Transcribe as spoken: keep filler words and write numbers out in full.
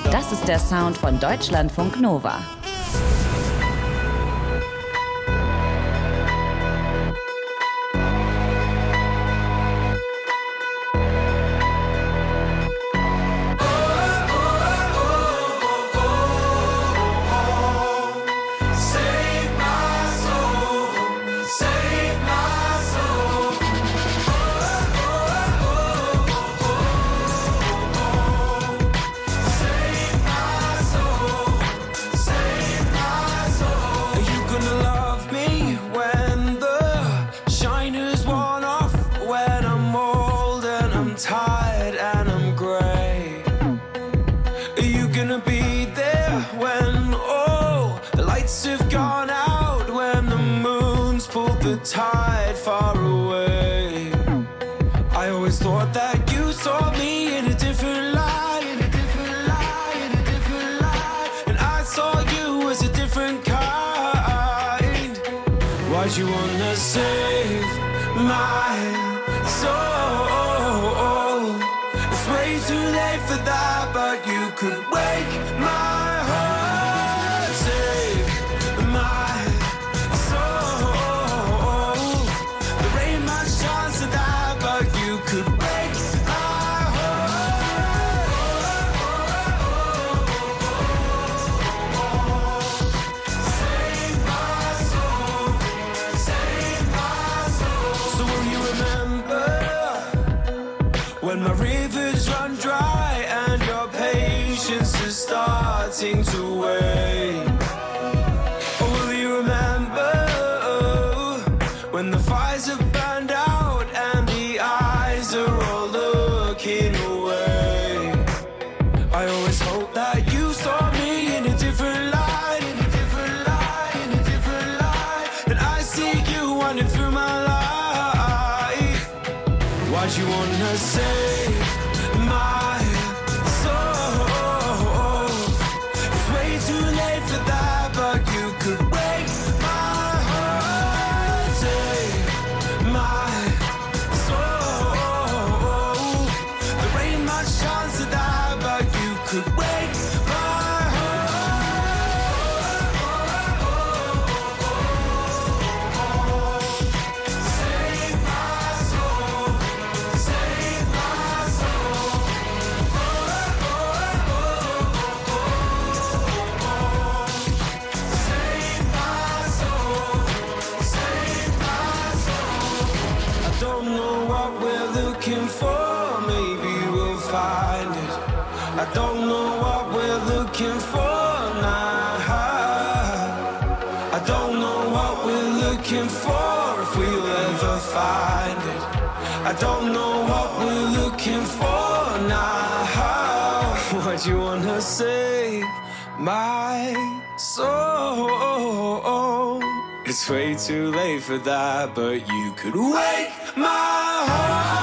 Das ist der Sound von Deutschlandfunk Nova. Tide far away. I always thought that you saw me in a different light, in a different light, in a different light, and I saw you as a different kind. Why'd you wanna save my soul? It's way too late for that, but you could wake my heart, save my when my rivers run dry and your patience is starting to wane. Or will you remember when the fires have burned out and the eyes are all looking away? I always hope that you saw me in a different light, in a different light, in a different light, and I see you running through my life. Why'd you wanna save my soul? It's way too late for that, but you could wake my heart, save my soul. There ain't much chance of that, but you could wake my for, maybe we'll find it. I don't know what we're looking for now. I don't know what we're looking for, if we'll ever find it. I don't know what we're looking for now. What you wanna save my soul? It's way too late for that, but you could wake my heart.